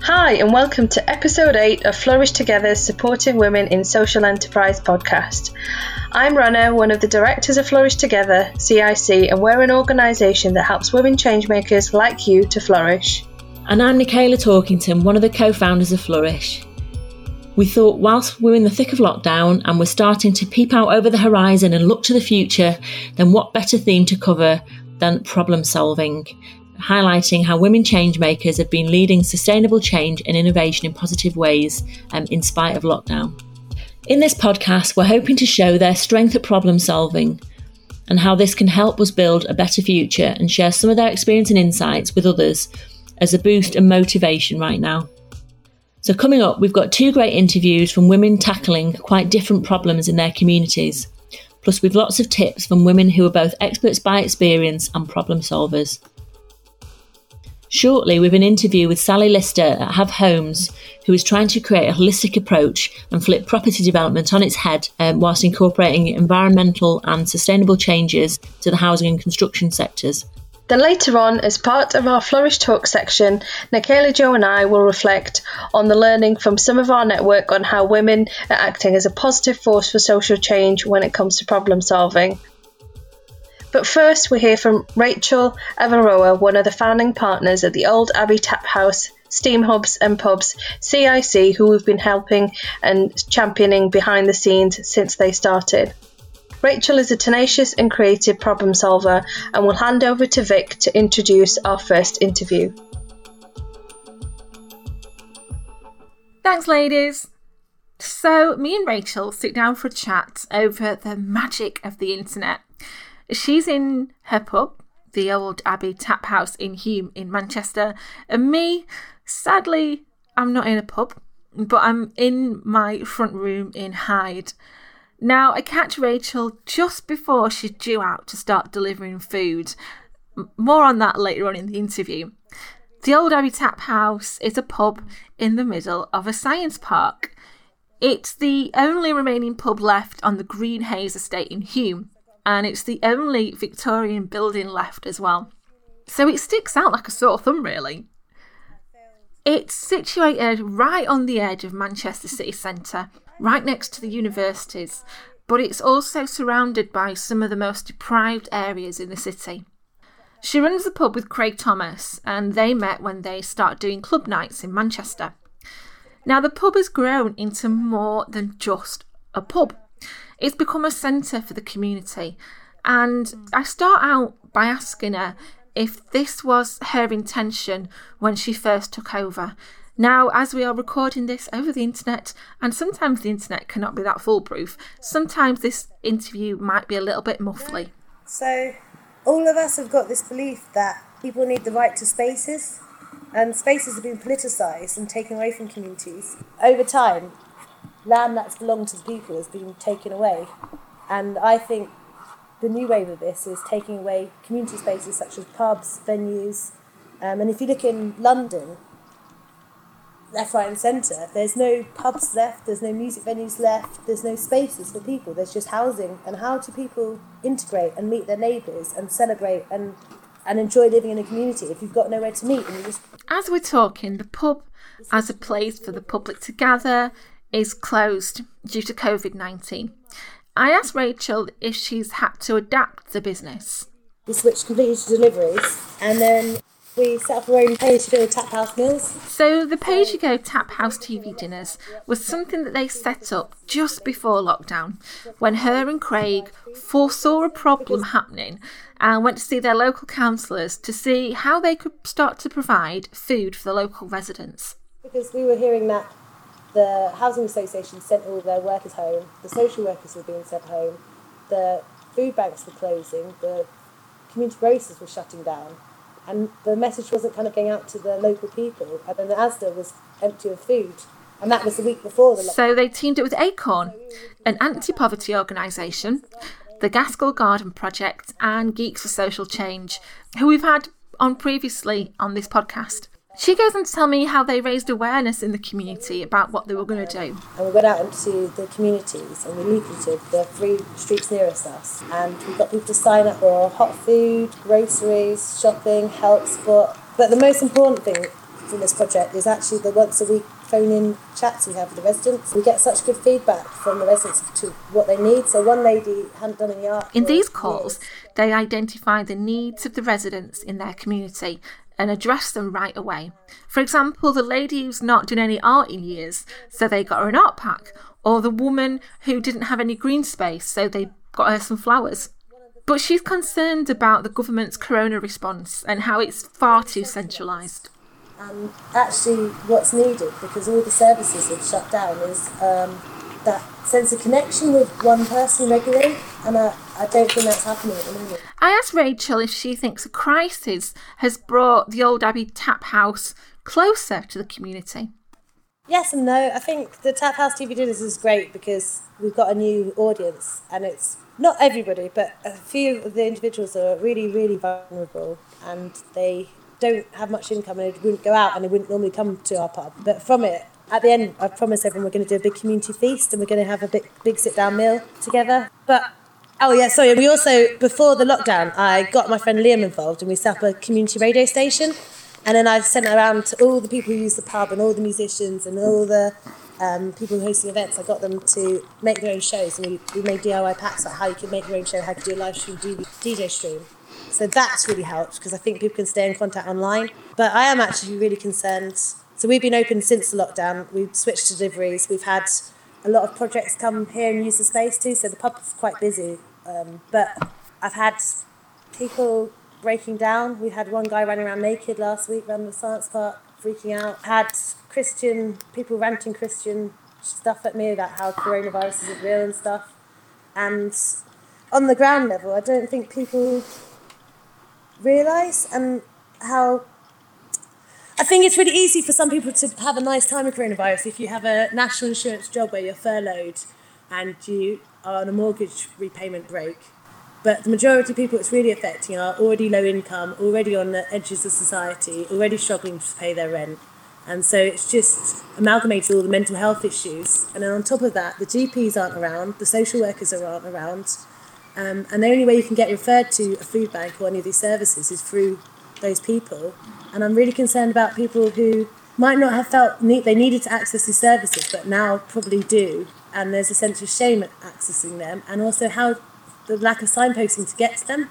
Hi and welcome to episode 8 of Flourish Together's Supporting Women in Social Enterprise podcast. I'm Rana, one of the directors of Flourish Together, CIC, and we're an organisation that helps women changemakers like you to flourish. And I'm Nicola Torkington, one of the co-founders of Flourish. We thought whilst we're in the thick of lockdown and we're starting to peep out over the horizon and look to the future, then what better theme to cover than problem solving, highlighting how women changemakers have been leading sustainable change and innovation in positive ways in spite of lockdown. In this podcast, we're hoping to show their strength at problem solving and how this can help us build a better future and share some of their experience and insights with others as a boost and motivation right now. So coming up, we've got 2 great interviews from women tackling quite different problems in their communities. Plus we've lots of tips from women who are both experts by experience and problem solvers. Shortly, we've an interview with Sally Lister at Have Homes, who is trying to create a holistic approach and flip property development on its head whilst incorporating environmental and sustainable changes to the housing and construction sectors. Then later on, as part of our Flourish Talk section, Nicola, Jo and I will reflect on the learning from some of our network on how women are acting as a positive force for social change when it comes to problem solving. But first, we hear from Rachel Avaroa, one of the founding partners at the Old Abbey Tap House, Steam Hubs and Pubs, CIC, who we've been helping and championing behind the scenes since they started. Rachel is a tenacious and creative problem solver, and we'll hand over to Vic to introduce our first interview. Thanks, ladies. So, me and Rachel sit down for a chat over the magic of the internet. She's in her pub, the Old Abbey Tap House in Hume in Manchester, and me, sadly, I'm not in a pub, but I'm in my front room in Hyde. Now, I catch Rachel just before she's due out to start delivering food. More on that later on in the interview. The Old Abbey Tap House is a pub in the middle of a science park. It's the only remaining pub left on the Greenhays estate in Hume, and it's the only Victorian building left as well. So it sticks out like a sore thumb, really. It's situated right on the edge of Manchester city centre, right next to the universities, but it's also surrounded by some of the most deprived areas in the city. She runs the pub with Craig Thomas, and they met when they started doing club nights in Manchester. Now, the pub has grown into more than just a pub. It's become a centre for the community, and I start out by asking her if this was her intention when she first took over. Now, as we are recording this over the internet, and sometimes the internet cannot be that foolproof, sometimes this interview might be a little bit muffly. So, all of us have got this belief that people need the right to spaces, and spaces have been politicised and taken away from communities. Over time, land that's belonged to the people has been taken away, and I think the new wave of this is taking away community spaces such as pubs, venues, and if you look in London, left, right and centre, there's no pubs left, there's no music venues left, there's no spaces for people, there's just housing. And how do people integrate and meet their neighbours and celebrate and enjoy living in a community if you've got nowhere to meet? And you just... As we're talking, the pub as a place for the public to gather is closed due to COVID-19. I asked Rachel if she's had to adapt the business. We switched completely to deliveries, and then we set up our own pay-as-you-go tap house meals. So the pay-as-you-go tap house TV dinners was something that they set up just before lockdown, when her and Craig foresaw a problem happening and went to see their local councillors to see how they could start to provide food for the local residents. Because we were hearing that the housing association sent all their workers home, the social workers were being sent home, the food banks were closing, the community grocers were shutting down, and the message wasn't kind of going out to the local people, and then the Asda was empty of food, and that was the week before the lockdown. So they teamed up with Acorn, an anti-poverty organisation, the Gaskell Garden Project and Geeks for Social Change, who we've had on previously on this podcast. She goes on to tell me how they raised awareness in the community about what they were going to do. And we went out into the communities and we leafleted the 3 streets nearest us, and we got people to sign up for hot food, groceries, shopping, help spot. But the most important thing from this project is actually the once-a-week phone-in chats we have with the residents. We get such good feedback from the residents to what they need. So one lady hadn't done any art. In these calls, they identify the needs of the residents in their community and address them right away. For example, the lady who's not done any art in years, so they got her an art pack, or the woman who didn't have any green space, so they got her some flowers. But she's concerned about the government's corona response and how it's far too centralised. Actually, what's needed, because all the services have shut down, is that sense of connection with one person regularly, and I don't think that's happening at the moment. I asked Rachel if she thinks a crisis has brought the Old Abbey Tap House closer to the community. Yes and no. I think the Tap House TV Dinners is great because we've got a new audience, and it's not everybody, but a few of the individuals are really, really vulnerable, and they don't have much income and they wouldn't go out and they wouldn't normally come to our pub. But from it, at the end, I promised everyone we're going to do a big community feast and we're going to have a big sit-down meal together. But, we also, before the lockdown, I got my friend Liam involved and we set up a community radio station. And then I sent it around to all the people who use the pub and all the musicians and all the people hosting events. I got them to make their own shows, and we made DIY packs like how you can make your own show, how you can do a live stream, DJ stream. So that's really helped because I think people can stay in contact online. But I am actually really concerned. So we've been open since the lockdown. We've switched to deliveries. We've had a lot of projects come here and use the space too. So the pub is quite busy. But I've had people breaking down. We had one guy running around naked last week around the science park, freaking out. Had people ranting Christian stuff at me about how coronavirus isn't real and stuff. And on the ground level, I don't think people realise and how... I think it's really easy for some people to have a nice time with coronavirus if you have a national insurance job where you're furloughed and you are on a mortgage repayment break. But the majority of people it's really affecting are already low income, already on the edges of society, already struggling to pay their rent. And so it's just amalgamated all the mental health issues. And then on top of that, the GPs aren't around, the social workers aren't around. And the only way you can get referred to a food bank or any of these services is through those people. And I'm really concerned about people who might not have felt they needed to access these services, but now probably do. And there's a sense of shame at accessing them, and also how the lack of signposting to get to them.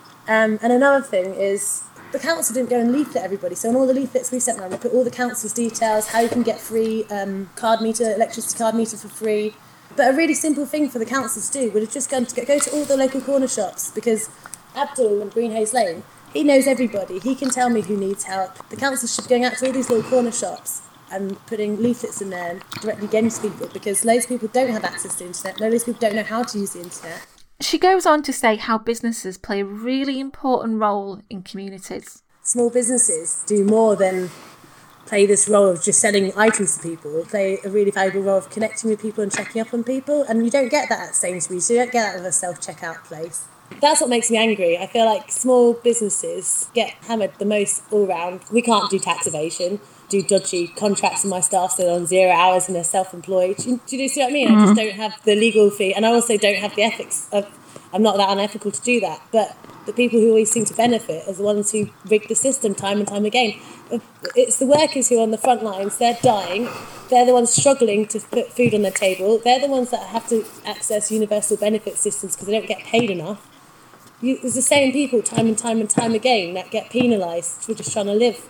And another thing is the council didn't go and leaflet everybody. So on all the leaflets we sent around, we put all the council's details, how you can get free electricity card meter for free. But a really simple thing for the council to do would have just gone to go to all the local corner shops, because Abdul in Greenhays Lane, he knows everybody. He can tell me who needs help. The council should be going out to all these little corner shops and putting leaflets in there and directly getting to people, because loads of people don't have access to the internet. Loads of people don't know how to use the internet. She goes on to say how businesses play a really important role in communities. Small businesses do more than play this role of just selling items to people. They play a really valuable role of connecting with people and checking up on people. And you don't get that at Sainsbury's. You don't get that with a self-checkout place. That's what makes me angry. I feel like small businesses get hammered the most all round. We can't do tax evasion, do dodgy contracts with my staff so they're on 0 hours and they're self-employed. Do you see what I mean? I just don't have the legal fee, and I also don't have the ethics of... I'm not that unethical to do that, but the people who always seem to benefit are the ones who rig the system time and time again. It's the workers who are on the front lines. They're dying. They're the ones struggling to put food on their table. They're the ones that have to access universal benefit systems because they don't get paid enough. There's the same people time and time and time again that get penalised for just trying to live.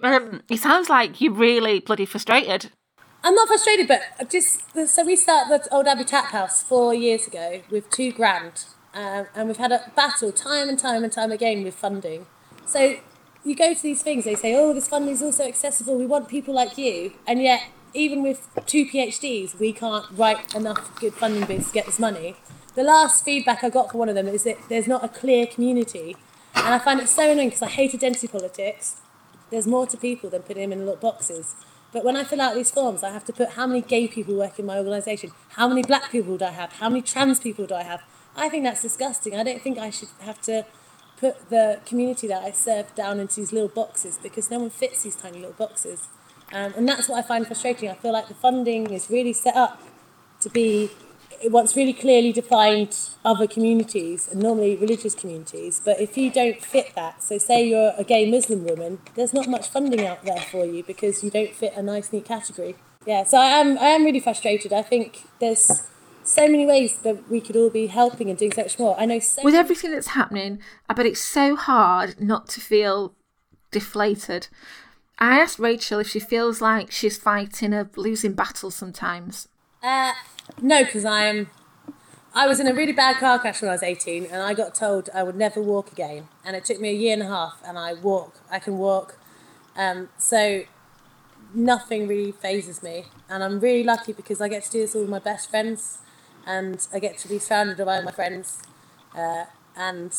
It sounds like you're really bloody frustrated. I'm not frustrated, but so we started the Old Abbey Tap House 4 years ago with £2,000, and we've had a battle time and time and time again with funding. So you go to these things, they say, oh, this funding is also accessible, we want people like you, and yet even with 2 PhDs, we can't write enough good funding bids to get this money. The last feedback I got for one of them is that there's not a clear community, and I find it so annoying because I hate identity politics. There's more to people than putting them in little boxes. But when I fill out these forms, I have to put how many gay people work in my organisation, how many black people do I have, how many trans people do I have. I think that's disgusting. I don't think I should have to put the community that I serve down into these little boxes, because no one fits these tiny little boxes. And that's what I find frustrating. I feel like the funding is really set up to be it wants really clearly defined other communities, and normally religious communities. But if you don't fit that, so say you're a gay Muslim woman, there's not much funding out there for you because you don't fit a nice, neat category. Yeah, so I am really frustrated. I think there's so many ways that we could all be helping and doing so much more. I know with everything that's happening, I bet it's so hard not to feel deflated. I asked Rachel if she feels like she's fighting a losing battle sometimes. No, because I was in a really bad car crash when I was 18, and I got told I would never walk again. And it took me 1.5 years, and I can walk. So nothing really phases me. And I'm really lucky because I get to do this all with my best friends, and I get to be surrounded by my friends. And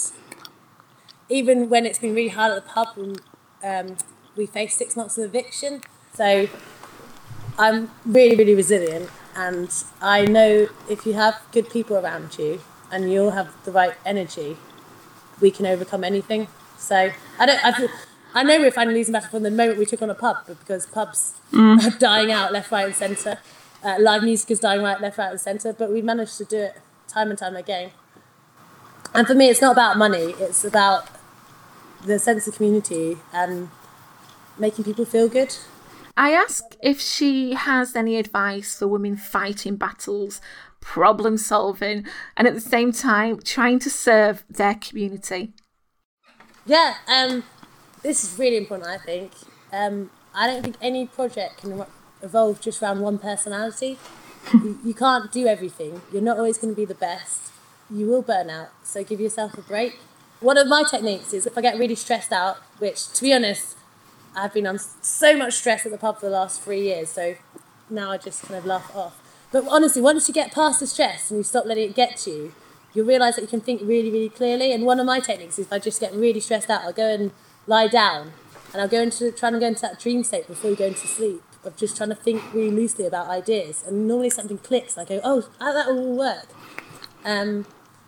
even when it's been really hard at the pub, we faced 6 months of eviction. So I'm really, really resilient. And I know if you have good people around you and you all have the right energy, we can overcome anything. So I know we're finally losing battle from the moment we took on a pub, because pubs are dying out left, right and centre. Live music is dying right, left, right and centre. But we managed to do it time and time again. And for me, it's not about money. It's about the sense of community and making people feel good. I asked if she has any advice for women fighting battles, problem solving, and at the same time trying to serve their community. Yeah, this is really important, I think. I don't think any project can evolve just around one personality. You can't do everything. You're not always going to be the best. You will burn out, so give yourself a break. One of my techniques is if I get really stressed out, which, to be honest, I've been on so much stress at the pub for the last 3 years, so now I just kind of laugh it off. But honestly, once you get past the stress and you stop letting it get to you, you'll realise that you can think really, really clearly. And one of my techniques is if I just get really stressed out, I'll go and lie down, and I'll try to go into that dream state before going to sleep, of just trying to think really loosely about ideas. And normally something clicks, and I go, oh, that will work. And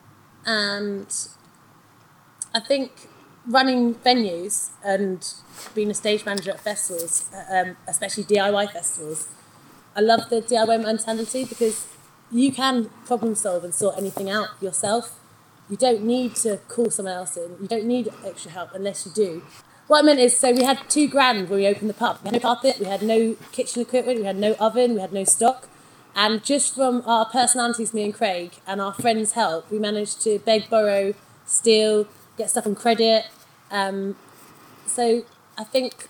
I think running venues and being a stage manager at festivals, especially DIY festivals, I love the DIY mentality because you can problem solve and sort anything out yourself. You don't need to call someone else in. You don't need extra help unless you do. What I meant is, so we had $2,000 when we opened the pub. We had no carpet, we had no kitchen equipment, we had no oven, we had no stock. And just from our personalities, me and Craig, and our friends' help, we managed to beg, borrow, steal, get stuff on credit. So I think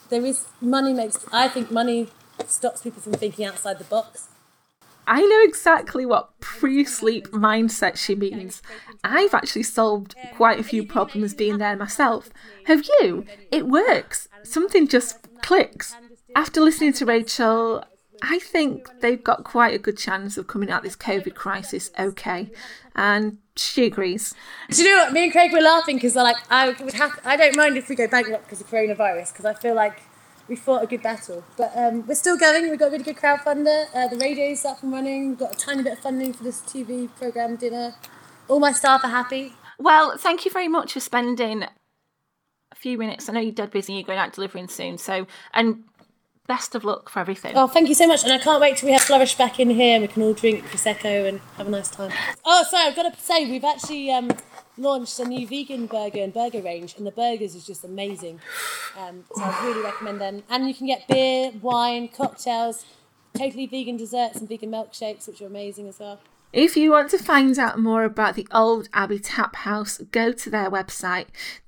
money stops people from thinking outside the box. I know exactly what pre-sleep mindset she means. I've actually solved quite a few problems being there myself. Have you? It works. Something just clicks. After listening to Rachel, I think they've got quite a good chance of coming out this COVID crisis okay. And she agrees. Do you know what? Me and Craig were laughing because I don't mind if we go bankrupt because of coronavirus, because I feel like we fought a good battle. But we're still going. We've got a really good crowdfunder. The radio's up and running. We've got a tiny bit of funding for this TV programme dinner. All my staff are happy. Well, thank you very much for spending a few minutes. I know you're dead busy. You're going out delivering soon. And best of luck for everything. Oh, thank you so much. And I can't wait till we have Flourish back in here and we can all drink Prosecco and have a nice time. Oh, sorry, I've got to say, we've actually launched a new vegan burger and burger range, and the burgers is just amazing. So I really recommend them. And you can get beer, wine, cocktails, totally vegan desserts and vegan milkshakes, which are amazing as well. If you want to find out more about the Old Abbey Tap House, go to their website,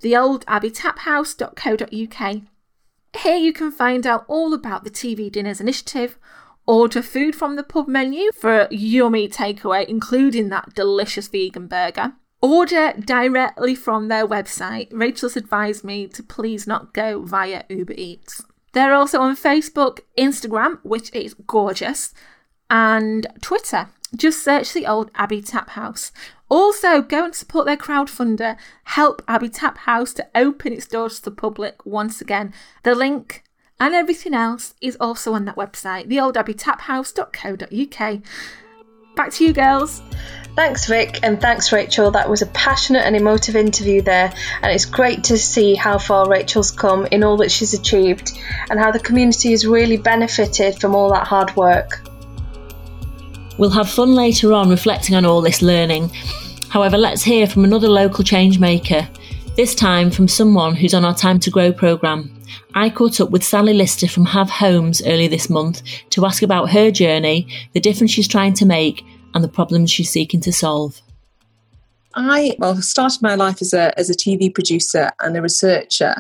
theoldabbeytaphouse.co.uk. Here you can find out all about the TV Dinners initiative, order food from the pub menu for a yummy takeaway, including that delicious vegan burger. Order directly from their website. Rachel's advised me to please not go via Uber Eats. They're also on Facebook, Instagram, which is gorgeous, and Twitter. Just search the Old Abbey Tap House. Also, go and support their crowdfunder, Help Abbey Tap House to open its doors to the public once again. The link and everything else is also on that website, theoldabbeytaphouse.co.uk. Back to you, girls. Thanks, Vic, and thanks, Rachel. That was a passionate and emotive interview there, and it's great to see how far Rachel's come in all that she's achieved and how the community has really benefited from all that hard work. We'll have fun later on reflecting on all this learning. However, let's hear from another local change maker, this time from someone who's on our Time to Grow programme. I caught up with Sally Lister from Have Homes earlier this month to ask about her journey, the difference she's trying to make and the problems she's seeking to solve. I started my life as a TV producer and a researcher,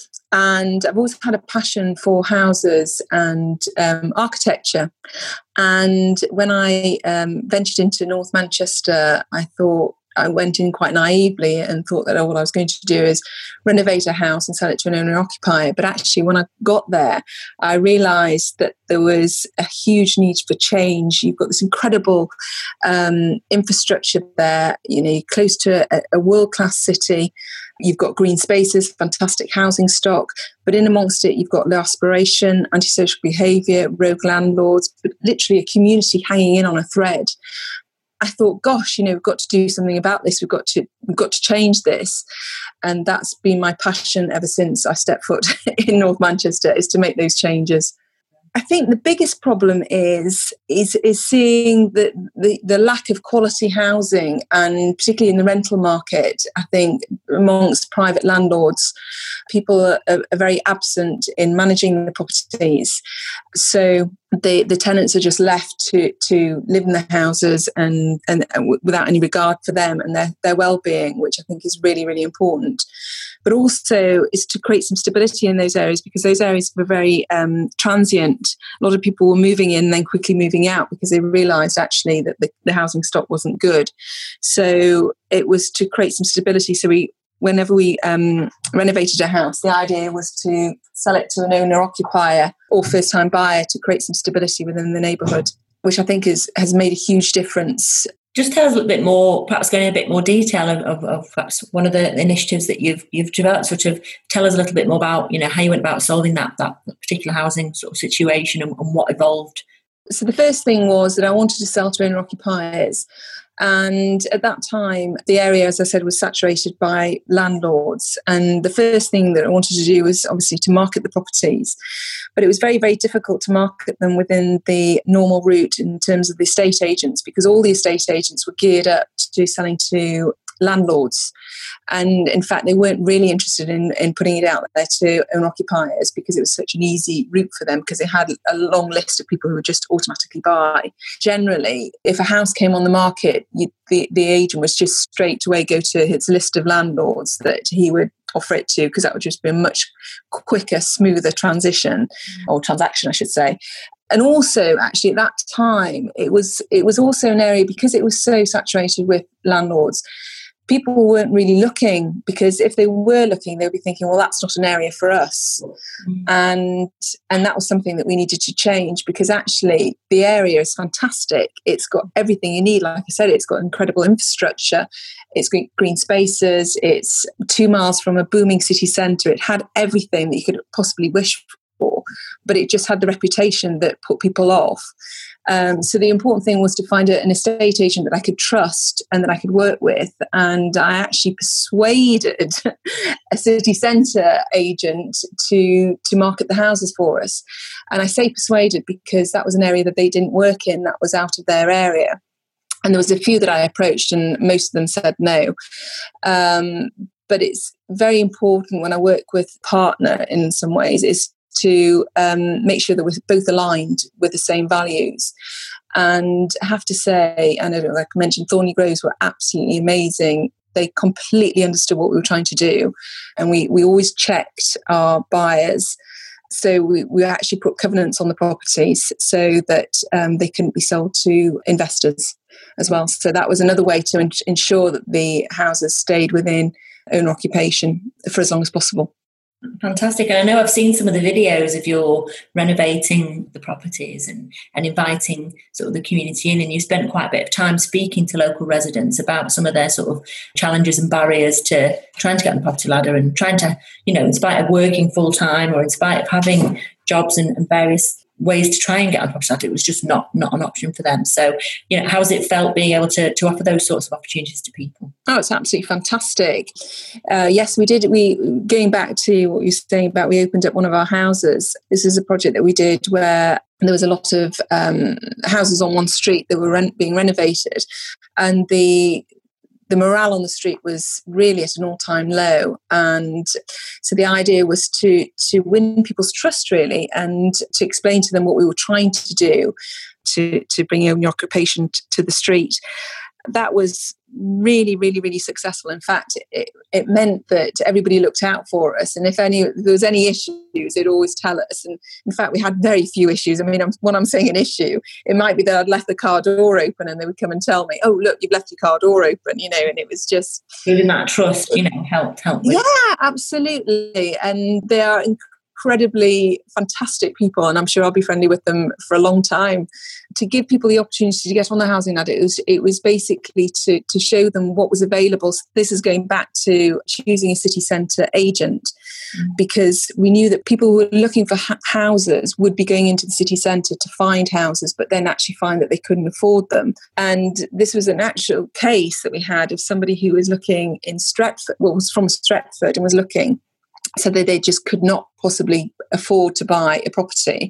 and I've always had a passion for houses and architecture. And when I ventured into North Manchester, I went in quite naively and thought that what I was going to do is renovate a house and sell it to an owner-occupier. But actually, when I got there, I realised that there was a huge need for change. You've got this incredible infrastructure there. You know, you're close to a world-class city. You've got green spaces, fantastic housing stock. But in amongst it, you've got low aspiration, antisocial behaviour, rogue landlords, but literally a community hanging in on a thread. I thought, gosh, we've got to do something about this. We've got to change this. And that's been my passion ever since I stepped foot in North Manchester, is to make those changes. I think the biggest problem is seeing the lack of quality housing, and particularly in the rental market. I think amongst private landlords, people are very absent in managing the properties. So the tenants are just left to live in the houses and without any regard for them and their well-being, which I think is really, really important. But also is to create some stability in those areas, because those areas were very transient. A lot of people were moving in and then quickly moving out because they realised actually that the housing stock wasn't good. So it was to create some stability. So whenever we renovated a house, the idea was to sell it to an owner-occupier or first-time buyer to create some stability within the neighbourhood, which I think has made a huge difference. Just tell us a little bit more, perhaps going into a bit more detail of perhaps one of the initiatives that you've developed. Sort of tell us a little bit more about, how you went about solving that particular housing sort of situation and what evolved. So the first thing was that I wanted to sell to owner-occupiers. And at that time, the area, as I said, was saturated by landlords. And the first thing that I wanted to do was obviously to market the properties. But it was very, very difficult to market them within the normal route in terms of the estate agents, because all the estate agents were geared up to selling to landlords. And in fact, they weren't really interested in putting it out there to owner-occupiers, because it was such an easy route for them, because they had a long list of people who would just automatically buy. Generally, if a house came on the market, the agent was just straight away go to his list of landlords that he would offer it to, because that would just be a much quicker, smoother transition, or transaction, I should say. And also, actually, at that time, it was also an area, because it was so saturated with landlords, people weren't really looking, because if they were looking, they'd be thinking, well, that's not an area for us. And that was something that we needed to change, because actually the area is fantastic. It's got everything you need. Like I said, it's got incredible infrastructure. It's got green spaces. It's 2 miles from a booming city centre. It had everything that you could possibly wish for, but it just had the reputation that put people off. So the important thing was to find an estate agent that I could trust and that I could work with. And I actually persuaded a city centre agent to market the houses for us. And I say persuaded because that was an area that they didn't work in, that was out of their area. And there was a few that I approached and most of them said no. But it's very important when I work with a partner in some ways is to make sure that we're both aligned with the same values. And I have to say, I know, like I mentioned, Thornley Groves were absolutely amazing. They completely understood what we were trying to do. And we always checked our buyers. So we actually put covenants on the properties so that they couldn't be sold to investors as well. So that was another way to ensure that the houses stayed within owner occupation for as long as possible. Fantastic. And I know I've seen some of the videos of your renovating the properties and inviting sort of the community in, and you spent quite a bit of time speaking to local residents about some of their sort of challenges and barriers to trying to get on the property ladder and trying to, in spite of working full time or in spite of having jobs and various ways to try and get on property ladder, it was just not an option for them. So, how has it felt being able to offer those sorts of opportunities to people? Oh, it's absolutely fantastic. Yes, we did. Going back to what you were saying about, we opened up one of our houses. This is a project that we did where there was a lot of houses on one street that were being renovated, and the morale on the street was really at an all-time low. And so the idea was to win people's trust, really, and to explain to them what we were trying to do to bring your occupation to the street. That was really, really, really successful. In fact, it meant that everybody looked out for us. And if there was any issues, they'd always tell us. And in fact, we had very few issues. I mean, when I'm saying an issue, it might be that I'd left the car door open and they would come and tell me, oh, look, you've left your car door open, and it was just... Building that trust, helped with. Yeah, absolutely. And they are incredibly fantastic people, and I'm sure I'll be friendly with them for a long time. To give people the opportunity to get on the housing ladder, it was basically to show them what was available. So this is going back to choosing a city centre agent, because we knew that people who were looking for houses would be going into the city centre to find houses, but then actually find that they couldn't afford them. And this was an actual case that we had of somebody who was looking in Stretford, was from Stretford, and was looking so that they just could not possibly afford to buy a property.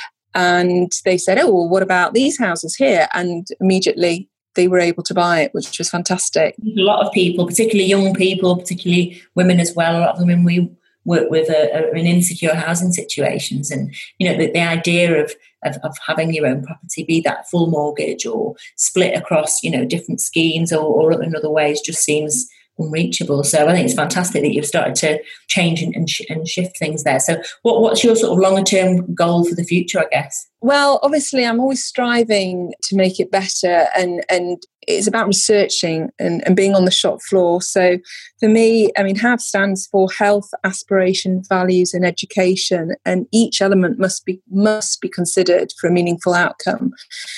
And they said, oh, well, what about these houses here? And immediately they were able to buy it, which was fantastic. A lot of people, particularly young people, particularly women as well, a lot of women we work with are in insecure housing situations. And, the idea of having your own property, be that full mortgage or split across, different schemes or in other ways, just seems unreachable. So I think it's fantastic that you've started to change and shift things there. So what's your sort of longer term goal for the future, I guess? Well, obviously I'm always striving to make it better, and it's about researching and being on the shop floor. So for me, I mean, HAV stands for health, aspiration, values and education, and each element must be considered for a meaningful outcome.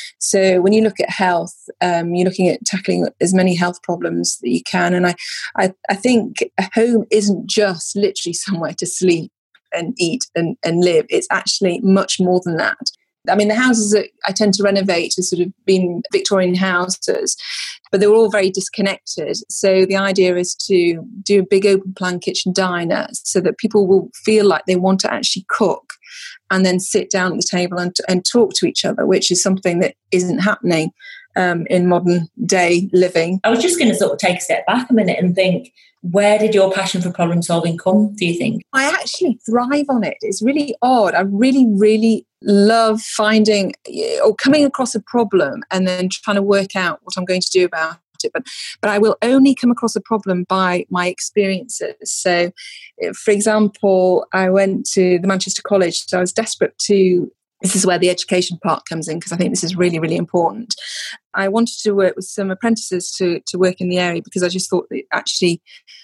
So when you look at health, you're looking at tackling as many health problems that you can. And I think a home isn't just literally somewhere to sleep and eat and live. It's actually much more than that. I mean, the houses that I tend to renovate have sort of been Victorian houses, but they were all very disconnected. So the idea is to do a big open plan kitchen diner so that people will feel like they want to actually cook and then sit down at the table and talk to each other, which is something that isn't happening in modern day living. I was just going to sort of take a step back a minute and think, where did your passion for problem solving come, do you think? I actually thrive on it. It's really odd. I really, really love finding or coming across a problem and then trying to work out what I'm going to do about it. But I will only come across a problem by my experiences. So, for example, I went to the Manchester College, so I was desperate to... This is where the education part comes in, because I think this is really, really important. I wanted to work with some apprentices to work in the area, because I just thought it actually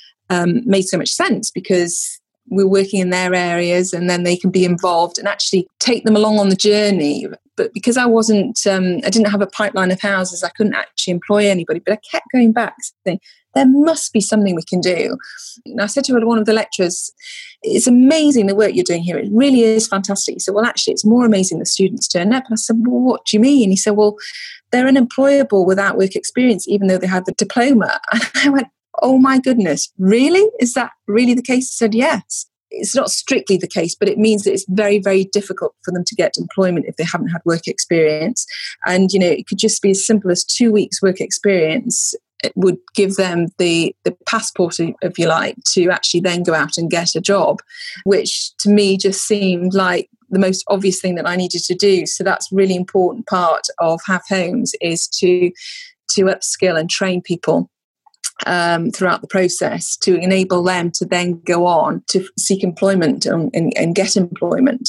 made so much sense, because we're working in their areas and then they can be involved and actually take them along on the journey. But because I didn't have a pipeline of houses, I couldn't actually employ anybody. But I kept going back saying, there must be something we can do. And I said to one of the lecturers, it's amazing the work you're doing here. It really is fantastic. He said, well, actually, it's more amazing the students turn up. And I said, well, what do you mean? He said, well, they're unemployable without work experience, even though they had the diploma. And I went, oh my goodness, really? Is that really the case? He said, yes. It's not strictly the case, but it means that it's very, very difficult for them to get employment if they haven't had work experience. And, it could just be as simple as 2 weeks work experience. It would give them the passport, if you like, to actually then go out and get a job, which to me just seemed like the most obvious thing that I needed to do. So that's a really important part of HAV Homes, is to upskill and train people throughout the process to enable them to then go on to seek employment and get employment.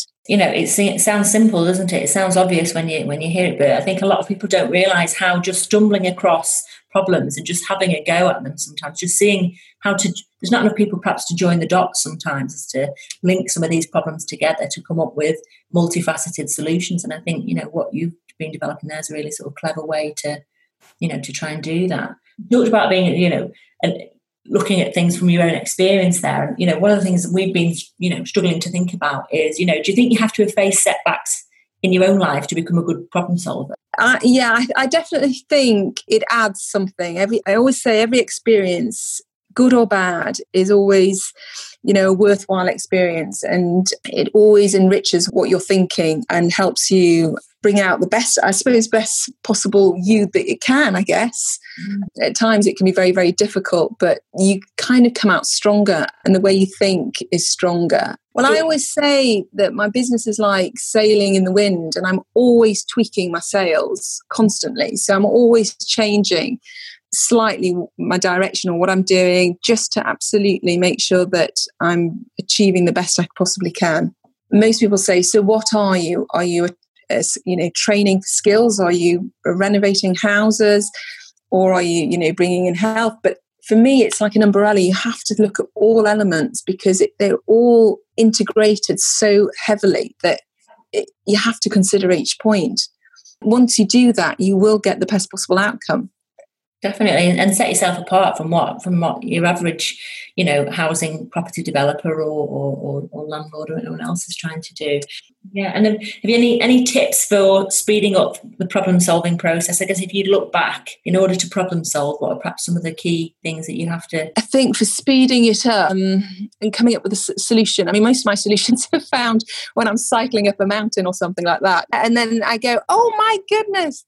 It sounds simple, doesn't it? It sounds obvious when you hear it, but I think a lot of people don't realise how just stumbling across problems and just having a go at them sometimes, just seeing there's not enough people perhaps to join the dots sometimes, as to link some of these problems together to come up with multifaceted solutions. And I think, what you've been developing there is a really sort of clever way to try and do that. You talked about being, and looking at things from your own experience there. And, one of the things that we've been, struggling to think about is, do you think you have to have faced setbacks in your own life to become a good problem solver? I definitely think it adds something. I always say every experience, good or bad, is always, a worthwhile experience, and it always enriches what you're thinking and helps you bring out the best possible you that it can, I guess. At times it can be very, very difficult, but you kind of come out stronger, and the way you think is stronger. Well, I always say that my business is like sailing in the wind, and I'm always tweaking my sails constantly. So I'm always changing slightly my direction or what I'm doing, just to absolutely make sure that I'm achieving the best I possibly can. Most people say, so what are you? Are you training skills? Are you renovating houses? Or are you, bringing in health? But for me, it's like an umbrella. You have to look at all elements, because they're all integrated so heavily that you have to consider each point. Once you do that, you will get the best possible outcome. Definitely, and set yourself apart from what your average, housing property developer or landlord or anyone else is trying to do. Yeah, and then have you any tips for speeding up the problem solving process? I guess if you look back, in order to problem solve, what are perhaps some of the key things that you have to? I think for speeding it up and coming up with a solution. I mean, most of my solutions are found when I'm cycling up a mountain or something like that, and then I go, "Oh my goodness,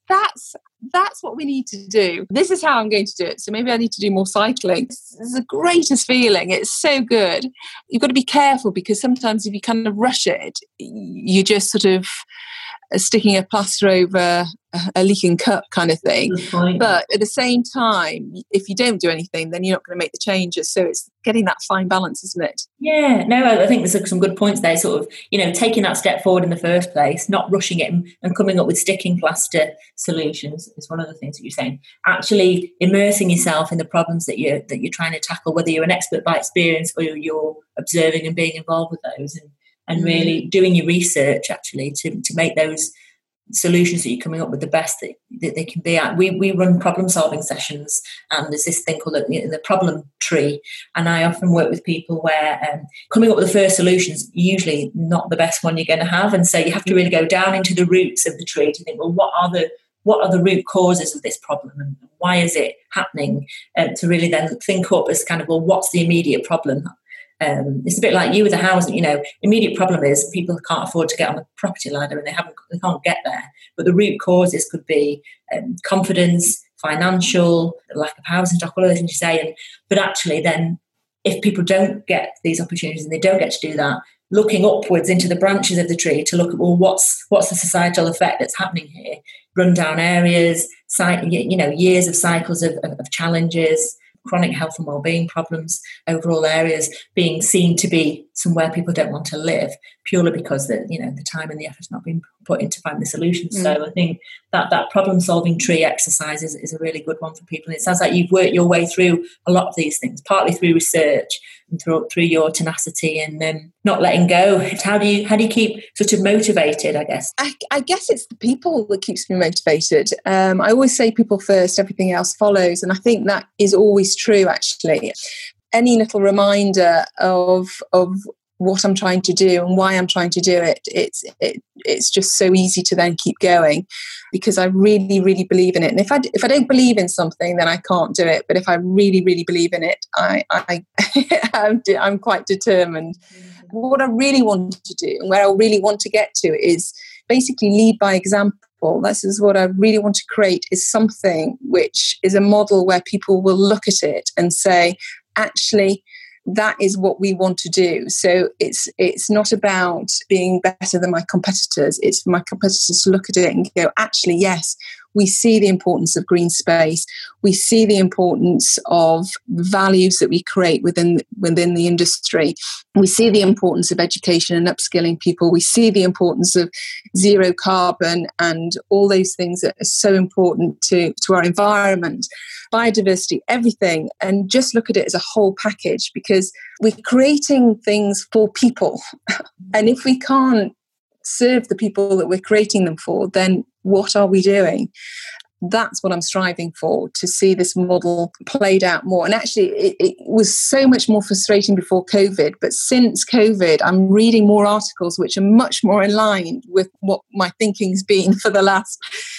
that's what we need to do. This is how I'm going to do it. So maybe I need to do more cycling." It's the greatest feeling. It's so good. You've got to be careful, because sometimes if you kind of rush it, you just sort of sticking a plaster over a leaking cup kind of thing. But at the same time, if you don't do anything, then you're not going to make the changes. So it's getting that fine balance, isn't it? Yeah, no, I think there's some good points there. Sort of, taking that step forward in the first place, not rushing it and coming up with sticking plaster solutions is one of the things that you're saying. Actually immersing yourself in the problems that you're trying to tackle, whether you're an expert by experience or you're observing and being involved with those, and really doing your research actually to make those solutions that you're coming up with the best that they can be at. We run problem solving sessions, and there's this thing called the problem tree, and I often work with people where coming up with the first solutions usually not the best one you're going to have, and so you have to really go down into the roots of the tree to think, well, what are the root causes of this problem, and why is it happening, to really then think up as kind of, well, what's the immediate problem? It's a bit like you with the housing, immediate problem is people can't afford to get on the property ladder, and they can't get there. But the root causes could be confidence, financial, lack of housing stock, all those things you say. But actually then, if people don't get these opportunities and they don't get to do that, looking upwards into the branches of the tree to look at, well, what's the societal effect that's happening here? Rundown areas, years of cycles of challenges, chronic health and wellbeing problems, overall areas being seen to be somewhere people don't want to live, purely because the time and the effort's not been put into finding the solutions. So I think that problem solving tree exercise is a really good one for people. And it sounds like you've worked your way through a lot of these things, partly through research and through your tenacity and not letting go. How do you keep sort of motivated, I guess? I guess it's the people that keeps me motivated. I always say people first, everything else follows. And I think that is always true, actually. Any little reminder of what I'm trying to do and why I'm trying to do it, it's just so easy to then keep going, because I really, really believe in it. And if I don't believe in something, then I can't do it. But if I really, really believe in it, I'm quite determined. What I really want to do and where I really want to get to is basically lead by example. This is what I really want to create, is something which is a model where people will look at it and say, actually, that is what we want to do. So it's not about being better than my competitors. It's for my competitors to look at it and go, actually, yes, we see the importance of green space. We see the importance of values that we create within the industry. We see the importance of education and upskilling people. We see the importance of zero carbon and all those things that are so important to our environment, biodiversity, everything. And just look at it as a whole package, because we're creating things for people. And if we can't serve the people that we're creating them for, then what are we doing? that's what I'm striving for, to see this model played out more. And actually, it was so much more frustrating before COVID. But since COVID, I'm reading more articles which are much more in line with what my thinking's been for the last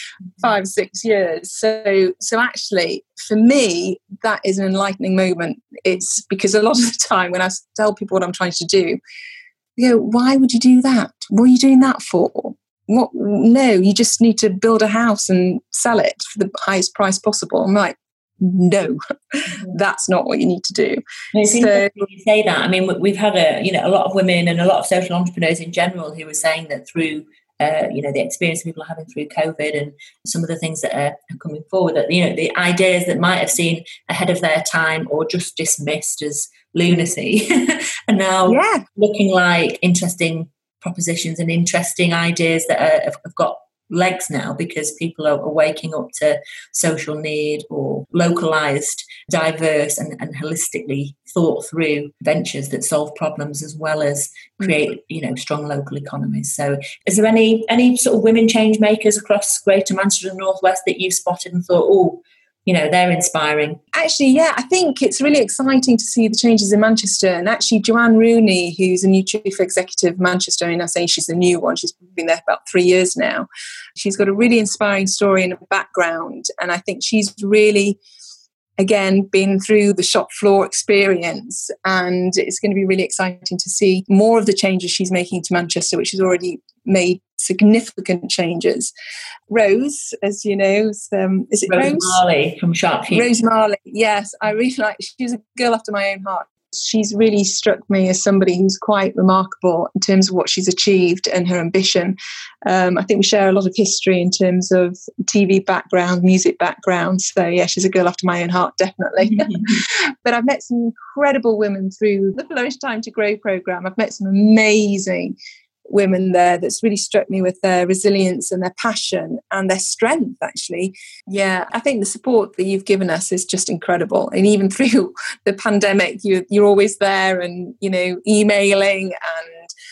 5-6 years. So actually, for me, that is an enlightening moment. It's because a lot of the time when I tell people what I'm trying to do, they go, why would you do that? What are you doing that for? What? No, you just need to build a house and sell it for the highest price possible. I'm like, no, that's not what you need to do. It's interesting you say that. I mean, we've had a lot of women and a lot of social entrepreneurs in general who are saying that through the experience people are having through COVID and some of the things that are coming forward, that the ideas that might have seemed ahead of their time or just dismissed as lunacy are now looking like interesting propositions and interesting ideas that have got legs now, because people are waking up to social need or localized, diverse and holistically thought through ventures that solve problems as well as create strong local economies. So is there any sort of women change makers across Greater Manchester and North West that you've spotted and thought, they're inspiring? Actually, yeah, I think it's really exciting to see the changes in Manchester. And actually, Joanne Rooney, who's a new chief executive of Manchester, and I say she's a new one, she's been there about 3 years now. She's got a really inspiring story and a background. And I think she's really, again, been through the shop floor experience. And it's going to be really exciting to see more of the changes she's making to Manchester, which has already made significant changes. Rose, as you know, is it Rose Marley from Sharp Heat? Rose Marley, yes. I really like, she's a girl after my own heart. She's really struck me as somebody who's quite remarkable in terms of what she's achieved and her ambition. I think we share a lot of history in terms of TV background, music background. So yeah, she's a girl after my own heart, definitely. But I've met some incredible women through the Flourish Time to Grow programme. I've met some amazing women there that's really struck me with their resilience and their passion and their strength, actually. Yeah, I think the support that you've given us is just incredible. And even through the pandemic, you're always there and, emailing and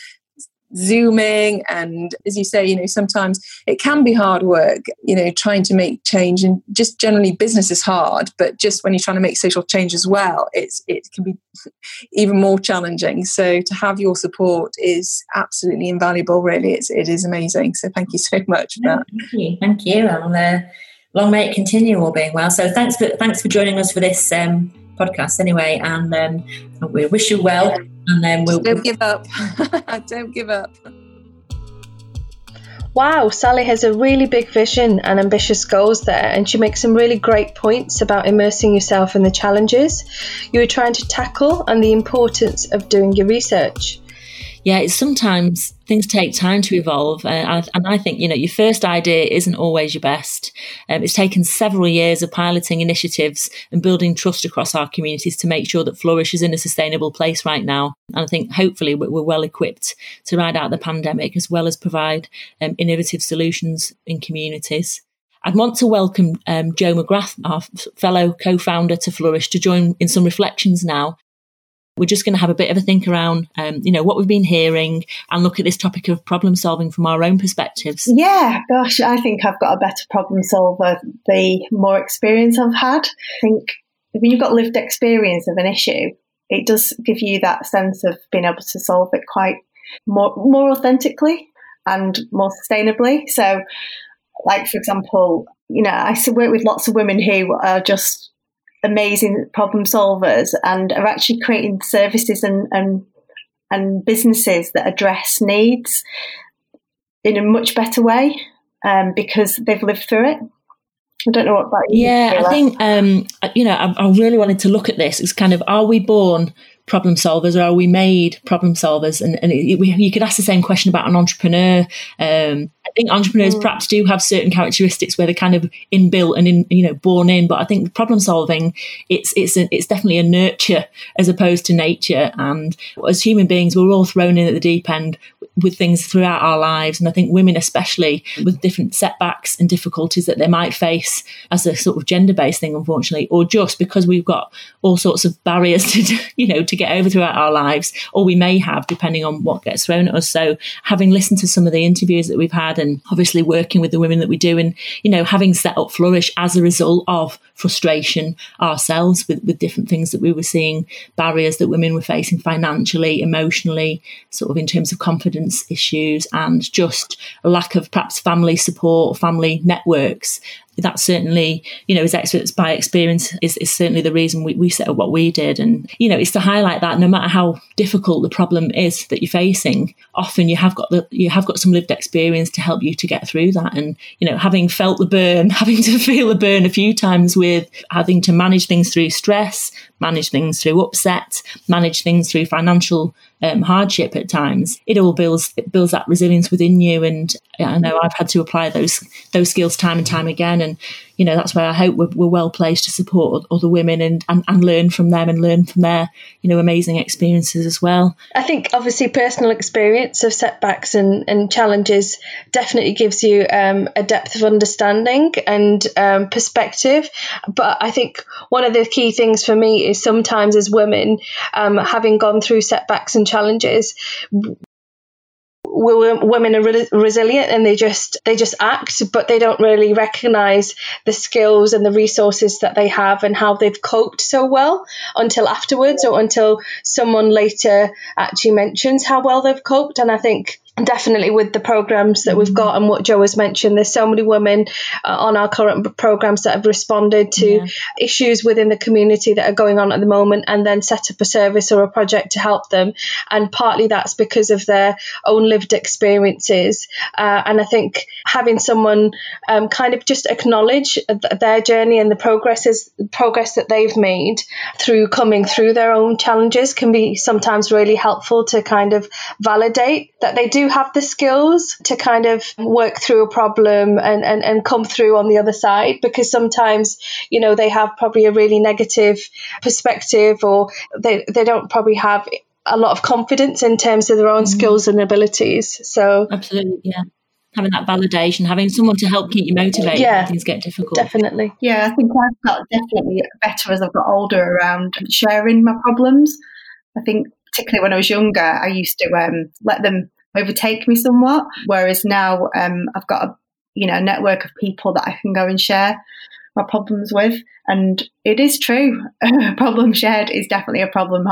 Zooming. And as you say, sometimes it can be hard work, trying to make change, and just generally business is hard, but just when you're trying to make social change as well, it can be even more challenging. So to have your support is absolutely invaluable, really. It is amazing. So thank you so much for that. Thank you. Long may it continue, all being well. So thanks for joining us for this podcast anyway, and we wish you well. And then don't give up. Don't give up. Wow, Sally has a really big vision and ambitious goals there, and she makes some really great points about immersing yourself in the challenges you are trying to tackle and the importance of doing your research. Yeah, it's sometimes things take time to evolve. And I think, your first idea isn't always your best. It's taken several years of piloting initiatives and building trust across our communities to make sure that Flourish is in a sustainable place right now. And I think hopefully we're well equipped to ride out the pandemic as well as provide innovative solutions in communities. I'd want to welcome Jo McGrath, our fellow co-founder to Flourish, to join in some reflections now. We're just going to have a bit of a think around, what we've been hearing and look at this topic of problem solving from our own perspectives. Yeah, gosh, I think I've got a better problem solver the more experience I've had. I think when you've got lived experience of an issue, it does give you that sense of being able to solve it quite more authentically and more sustainably. So, like, for example, I work with lots of women who are just amazing problem solvers and are actually creating services and businesses that address needs in a much better way because they've lived through it. I don't know what about you. Yeah, I think, I really wanted to look at this. It's kind of, are we born problem solvers or are we made problem solvers? And you could ask the same question about an entrepreneur. I think entrepreneurs perhaps do have certain characteristics where they're kind of inbuilt and born in. But I think problem solving, it's definitely a nurture as opposed to nature. And as human beings, we're all thrown in at the deep end with things throughout our lives. And I think women, especially with different setbacks and difficulties that they might face as a sort of gender-based thing, unfortunately, or just because we've got all sorts of barriers to get over throughout our lives, or we may have, depending on what gets thrown at us. So having listened to some of the interviews that we've had had, and obviously working with the women that we do, and, you know, having set up Flourish as a result of frustration ourselves with different things that we were seeing, barriers that women were facing financially, emotionally, sort of in terms of confidence issues, and just a lack of perhaps family support, family networks. That certainly, you know, as experts by experience is certainly the reason we set up what we did. And, you know, it's to highlight that no matter how difficult the problem is that you're facing, often you have got some lived experience to help you to get through that. And, you know, having felt the burn, having to feel the burn a few times with having to manage things through stress, manage things through upset, manage things through financial hardship at times, it all builds that resilience within you. And I know I've had to apply those skills time and time again. And, you know, that's where I hope we're well placed to support other women and learn from them and learn from their, you know, amazing experiences as well. I think obviously personal experience of setbacks and challenges definitely gives you a depth of understanding and perspective. But I think one of the key things for me is sometimes as women, having gone through setbacks and challenges, women are resilient and they just act, but they don't really recognise the skills and the resources that they have and how they've coped so well until afterwards, or until someone later actually mentions how well they've coped. And I think definitely with the programs that we've got and what Jo has mentioned, there's so many women on our current programs that have responded to issues within the community that are going on at the moment, and then set up a service or a project to help them. And partly that's because of their own lived experiences. And I think having someone kind of just acknowledge their journey and the progress that they've made through coming through their own challenges can be sometimes really helpful to kind of validate that they do have the skills to kind of work through a problem and come through on the other side. Because sometimes, you know, they have probably a really negative perspective, or they don't probably have a lot of confidence in terms of their own skills and abilities. So absolutely, yeah. Having that validation, having someone to help keep you motivated when things get difficult. Definitely. Yeah, I think I've got definitely better as I've got older around sharing my problems. I think particularly when I was younger, I used to let them overtake me somewhat, whereas now I've got a network of people that I can go and share my problems with. And it is true, a problem shared is definitely a problem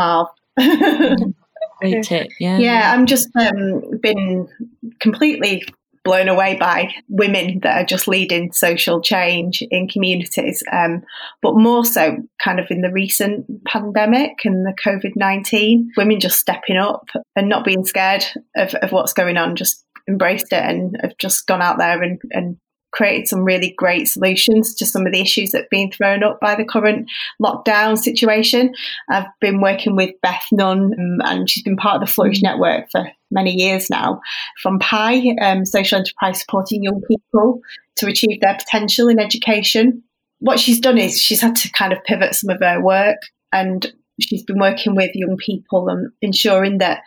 halved. Great tip. Yeah, I'm just been completely blown away by women that are just leading social change in communities, but more so kind of in the recent pandemic and the COVID-19, women just stepping up and not being scared of what's going on, just embraced it and have just gone out there and created some really great solutions to some of the issues that have been thrown up by the current lockdown situation. I've been working with Beth Nunn, and she's been part of the Flourish Network for many years now, from PI, social enterprise supporting young people to achieve their potential in education. What she's done is she's had to kind of pivot some of her work, and she's been working with young people and ensuring that,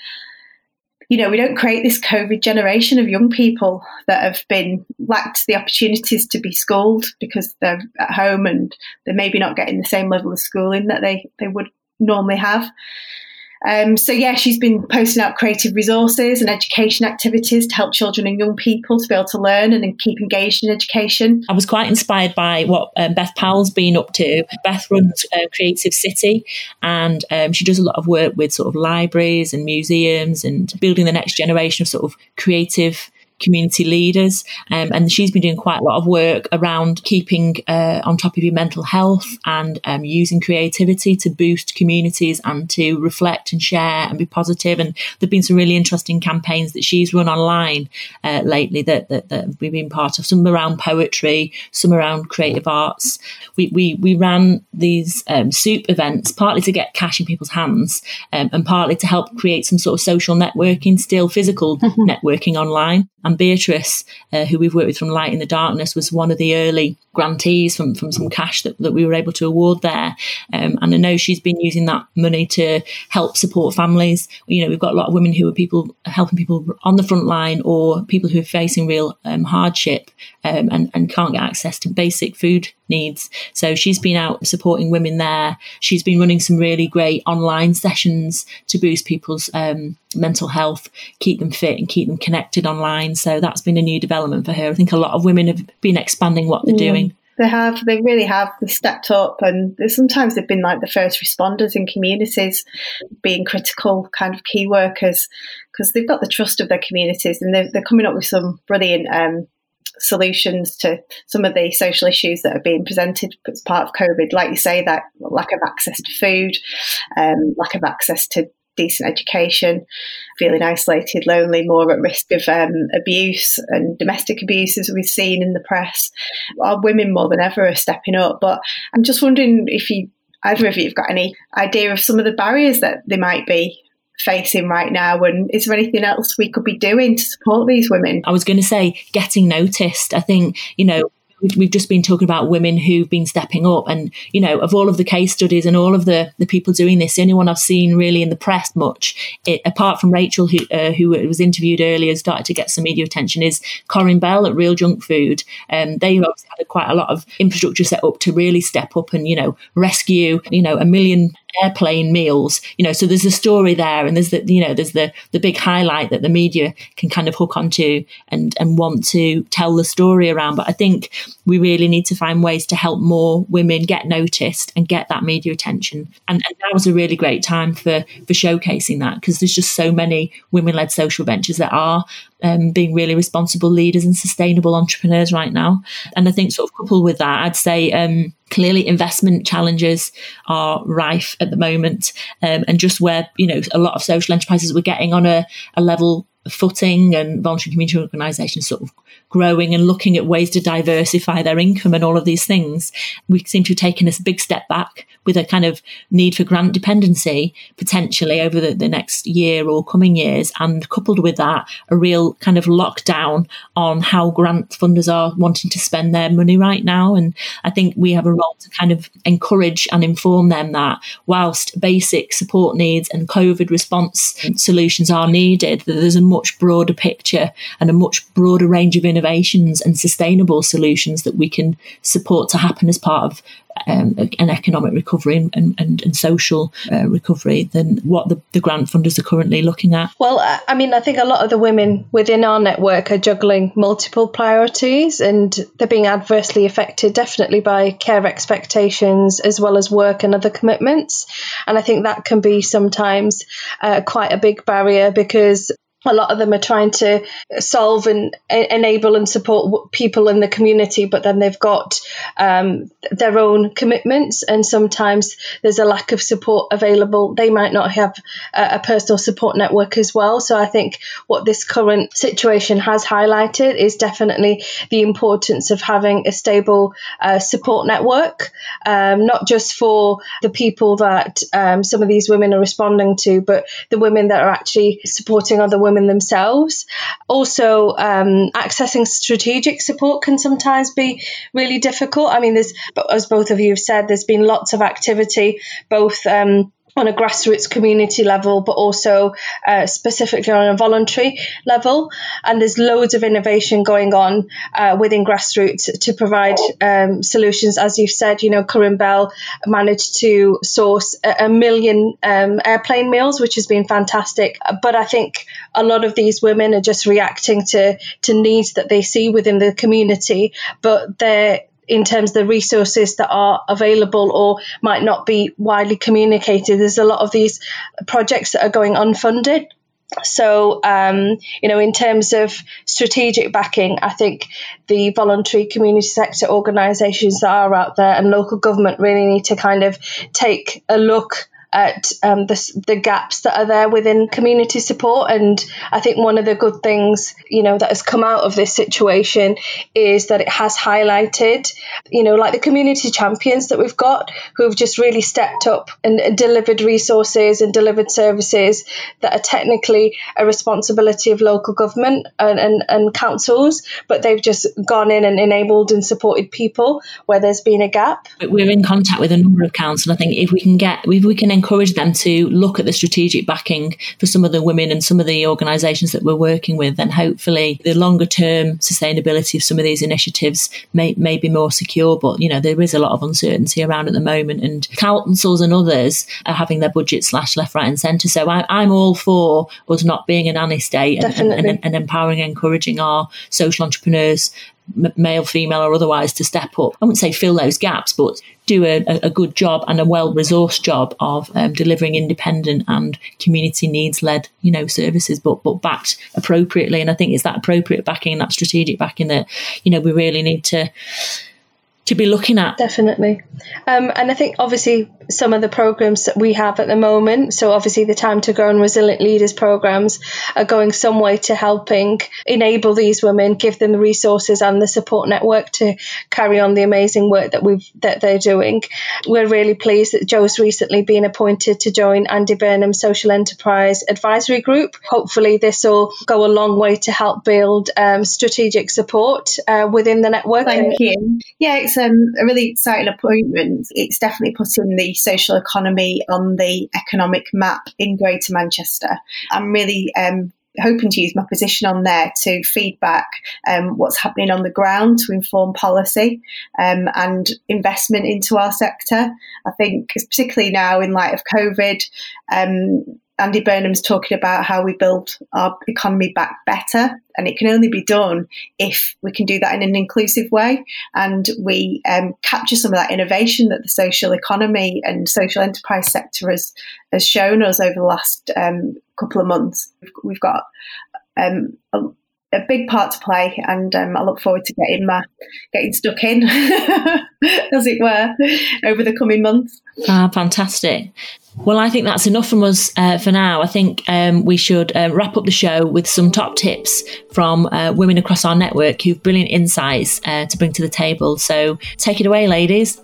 you know, we don't create this COVID generation of young people that have been lacked the opportunities to be schooled because they're at home and they're maybe not getting the same level of schooling that they would normally have. So she's been posting out creative resources and education activities to help children and young people to be able to learn and keep engaged in education. I was quite inspired by what Beth Powell's been up to. Beth runs Creative City, and she does a lot of work with sort of libraries and museums and building the next generation of sort of creative community leaders, and she's been doing quite a lot of work around keeping on top of your mental health and using creativity to boost communities and to reflect and share and be positive. And there've been some really interesting campaigns that she's run online lately that we've been part of, some around poetry, some around creative arts. We ran these soup events partly to get cash in people's hands, and partly to help create some sort of social networking, still physical networking online. And Beatrice, who we've worked with from Light in the Darkness, was one of the early grantees from some cash that we were able to award there. And I know she's been using that money to help support families. You know, we've got a lot of women who are helping people on the front line, or people who are facing real hardship and can't get access to basic food needs. So she's been out supporting women there. She's been running some really great online sessions to boost people's mental health, keep them fit and keep them connected online. and so that's been a new development for her. I think a lot of women have been expanding what they're doing. They really have. They stepped up, and sometimes they've been like the first responders in communities, being critical kind of key workers, because they've got the trust of their communities, and they're coming up with some brilliant solutions to some of the social issues that are being presented as part of COVID. Like you say, that lack of access to food, lack of access to decent education, feeling isolated, lonely, more at risk of abuse and domestic abuse, as we've seen in the press. Our women more than ever are stepping up. But I'm just wondering if either of you have got any idea of some of the barriers that they might be facing right now, and is there anything else we could be doing to support these women? I was going to say getting noticed. I think, we've just been talking about women who've been stepping up, and of all of the case studies and all of the people doing this, the only one I've seen really in the press much, apart from Rachel, who was interviewed earlier, started to get some media attention, is Corinne Bell at Real Junk Food. They obviously had quite a lot of infrastructure set up to really step up and rescue 1 million airplane meals. So there's a story there, and there's the big highlight that the media can kind of hook onto and want to tell the story around. But I think we really need to find ways to help more women get noticed and get that media attention. And that was a really great time for showcasing that, because there's just so many women-led social ventures that are being really responsible leaders and sustainable entrepreneurs right now. And I think sort of coupled with that, I'd say clearly investment challenges are rife at the moment, and just where a lot of social enterprises were getting on a level footing, and voluntary community organisations sort of growing and looking at ways to diversify their income and all of these things, we seem to have taken a big step back with a kind of need for grant dependency potentially over the next year or coming years, and coupled with that a real kind of lockdown on how grant funders are wanting to spend their money right now. And I think we have a role to kind of encourage and inform them that whilst basic support needs and COVID response solutions are needed, that there's a much broader picture and a much broader range of innovations and sustainable solutions that we can support to happen as part of an economic recovery and social recovery than what the grant funders are currently looking at. Well, I think a lot of the women within our network are juggling multiple priorities, and they're being adversely affected definitely by care expectations as well as work and other commitments. And I think that can be sometimes quite a big barrier, because a lot of them are trying to solve and enable and support people in the community, but then they've got their own commitments, and sometimes there's a lack of support available. They might not have a personal support network as well. So I think what this current situation has highlighted is definitely the importance of having a stable support network, not just for the people that some of these women are responding to, but the women that are actually supporting other women themselves. Also, accessing strategic support can sometimes be really difficult. I mean, as both of you have said, there's been lots of activity, both on a grassroots community level, but also specifically on a voluntary level. And there's loads of innovation going on within grassroots to provide solutions. As you've said, Corinne Bell managed to source 1 million airplane meals, which has been fantastic. But I think a lot of these women are just reacting to needs that they see within the community, but they're in terms of the resources that are available or might not be widely communicated. There's a lot of these projects that are going unfunded. So, in terms of strategic backing, I think the voluntary community sector organisations that are out there and local government really need to kind of take a look at the gaps that are there within community support. And I think one of the good things, that has come out of this situation is that it has highlighted, like the community champions that we've got, who have just really stepped up and delivered resources and delivered services that are technically a responsibility of local government and councils, but they've just gone in and enabled and supported people where there's been a gap. But we're in contact with a number of councils. I think if we can encourage them to look at the strategic backing for some of the women and some of the organisations that we're working with, and hopefully the longer term sustainability of some of these initiatives may be more secure. But, you know, there is a lot of uncertainty around at the moment, and councils and others are having their budget slashed left, right and centre. So I'm all for us not being a nanny state and empowering and encouraging our social entrepreneurs, male, female or otherwise, to step up. I wouldn't say fill those gaps, but do a good job and a well-resourced job of delivering independent and community needs-led, you know, services, but backed appropriately. And I think it's that appropriate backing, that strategic backing that, you know, we really need to be looking at. Definitely. And I think obviously some of the programs that we have at the moment, so obviously the Time to Grow and Resilient Leaders programs, are going some way to helping enable these women, give them the resources and the support network to carry on the amazing work that they're doing. We're really pleased that Jo's recently been appointed to join Andy Burnham's Social Enterprise Advisory Group. Hopefully this will go a long way to help build strategic support within the network. Thank you. Yeah, it's a really exciting appointment. It's definitely putting the social economy on the economic map in Greater Manchester. I'm really hoping to use my position on there to feedback what's happening on the ground to inform policy and investment into our sector. I think particularly now in light of COVID, Andy Burnham's talking about how we build our economy back better, and it can only be done if we can do that in an inclusive way, and we capture some of that innovation that the social economy and social enterprise sector has shown us over the last couple of months. We've got a big part to play, and I look forward to getting stuck in, as it were, over the coming months. Fantastic. Well, I think that's enough from us for now. I think we should wrap up the show with some top tips from women across our network who've brilliant insights to bring to the table. So take it away, ladies.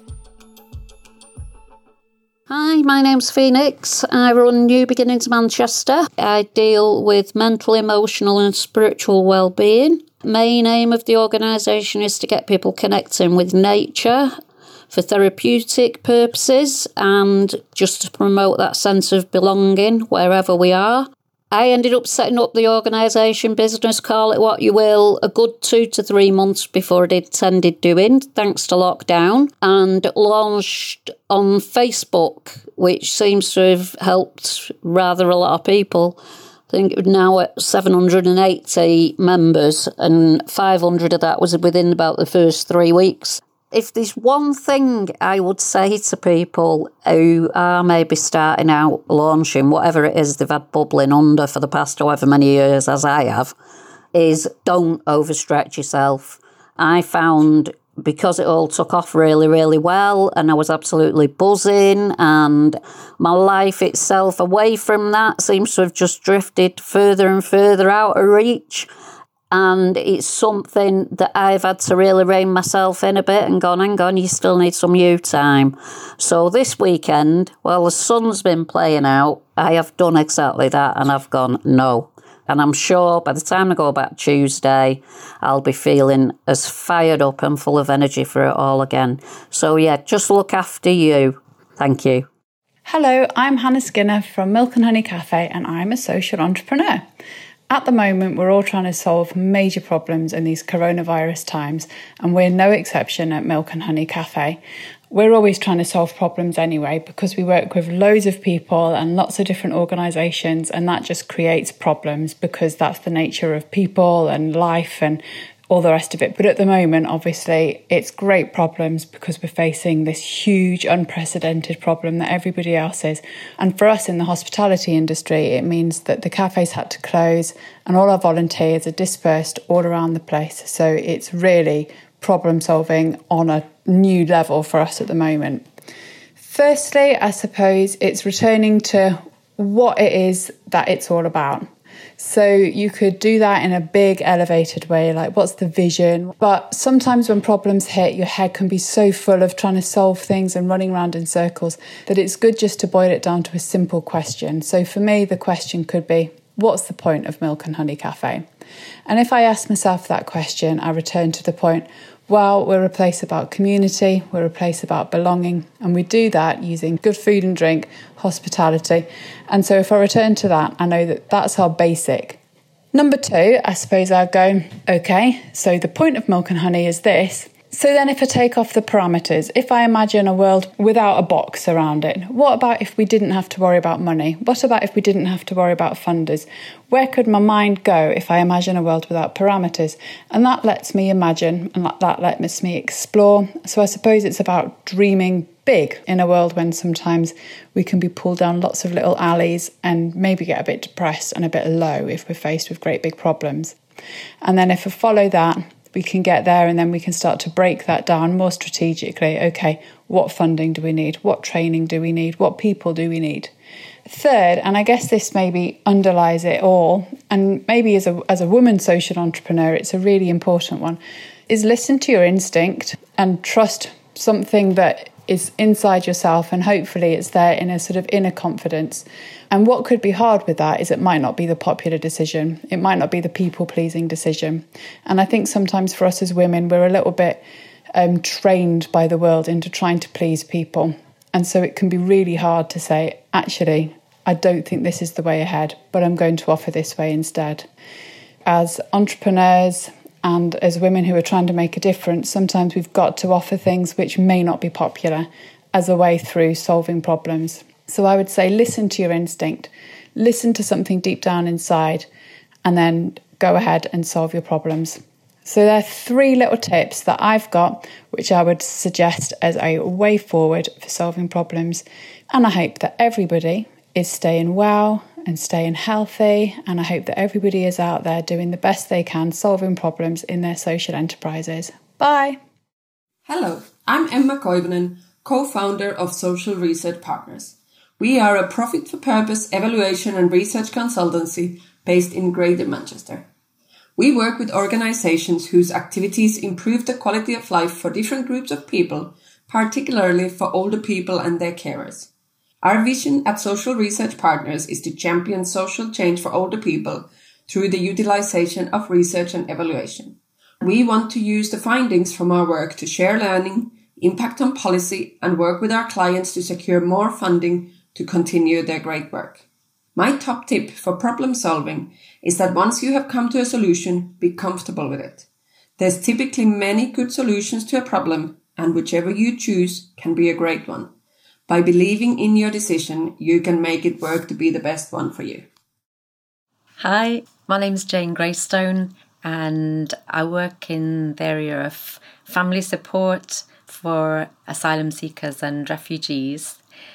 Hi, my name's Phoenix. I run New Beginnings Manchester. I deal with mental, emotional and spiritual well-being. Main aim of the organisation is to get people connecting with nature for therapeutic purposes and just to promote that sense of belonging wherever we are. I ended up setting up the organisation, business, call it what you will, a good 2 to 3 months before it intended doing, thanks to lockdown, and launched on Facebook, which seems to have helped rather a lot of people. I think we're now at 780 members, and 500 of that was within about the first 3 weeks. If there's one thing I would say to people who are maybe starting out launching, whatever it is they've had bubbling under for the past however many years as I have, is don't overstretch yourself. I found, because it all took off really, really well and I was absolutely buzzing, and my life itself away from that seems to have just drifted further and further out of reach. And it's something that I've had to really rein myself in a bit and gone, hang on, you still need some you time. So this weekend, while the sun's been playing out, I have done exactly that, and I've gone, no. And I'm sure by the time I go back Tuesday, I'll be feeling as fired up and full of energy for it all again. So yeah, just look after you. Thank you. Hello, I'm Hannah Skinner from Milk and Honey Cafe, and I'm a social entrepreneur. At the moment, we're all trying to solve major problems in these coronavirus times, and we're no exception at Milk and Honey Cafe. We're always trying to solve problems anyway, because we work with loads of people and lots of different organisations, and that just creates problems because that's the nature of people and life and all the rest of it. But at the moment, obviously, it's great problems because we're facing this huge, unprecedented problem that everybody else is. And for us in the hospitality industry, it means that the cafes had to close and all our volunteers are dispersed all around the place. So it's really problem solving on a new level for us at the moment. Firstly, I suppose it's returning to what it is that it's all about. So you could do that in a big elevated way, like what's the vision? But sometimes when problems hit, your head can be so full of trying to solve things and running around in circles that it's good just to boil it down to a simple question. So for me, the question could be, what's the point of Milk and Honey Cafe? And if I ask myself that question, I return to the point, Well, we're a place about community, we're a place about belonging, and we do that using good food and drink, hospitality. And so if I return to that, I know that that's our basic. Number 2, I suppose I'd go, okay, so the point of Milk and Honey is this. So then if I take off the parameters, if I imagine a world without a box around it, what about if we didn't have to worry about money? What about if we didn't have to worry about funders? Where could my mind go if I imagine a world without parameters? And that lets me imagine, and that lets me explore. So I suppose it's about dreaming big in a world when sometimes we can be pulled down lots of little alleys and maybe get a bit depressed and a bit low if we're faced with great big problems. And then if I follow that, we can get there, and then we can start to break that down more strategically. Okay, what funding do we need? What training do we need? What people do we need? Third, and I guess this maybe underlies it all, and maybe as a woman social entrepreneur, it's a really important one, is listen to your instinct and trust something that is inside yourself, and hopefully it's there in a sort of inner confidence. And what could be hard with that is it might not be the popular decision. It might not be the people-pleasing decision. And I think sometimes for us as women, we're a little bit trained by the world into trying to please people. And so it can be really hard to say, actually, I don't think this is the way ahead, but I'm going to offer this way instead. As entrepreneurs and as women who are trying to make a difference, sometimes we've got to offer things which may not be popular as a way through solving problems. So I would say listen to your instinct, listen to something deep down inside, and then go ahead and solve your problems. So there are 3 little tips that I've got, which I would suggest as a way forward for solving problems. And I hope that everybody is staying well and staying healthy. And I hope that everybody is out there doing the best they can, solving problems in their social enterprises. Bye. Hello, I'm Emma Koivunen, co-founder of Social Research Partners. We are a profit-for-purpose evaluation and research consultancy based in Greater Manchester. We work with organizations whose activities improve the quality of life for different groups of people, particularly for older people and their carers. Our vision at Social Research Partners is to champion social change for older people through the utilization of research and evaluation. We want to use the findings from our work to share learning, impact on policy, and work with our clients to secure more funding to continue their great work. My top tip for problem solving is that once you have come to a solution, be comfortable with it. There's typically many good solutions to a problem, and whichever you choose can be a great one. By believing in your decision, you can make it work to be the best one for you. Hi, my name's Jane Greystone, and I work in the area of family support for asylum seekers and refugees.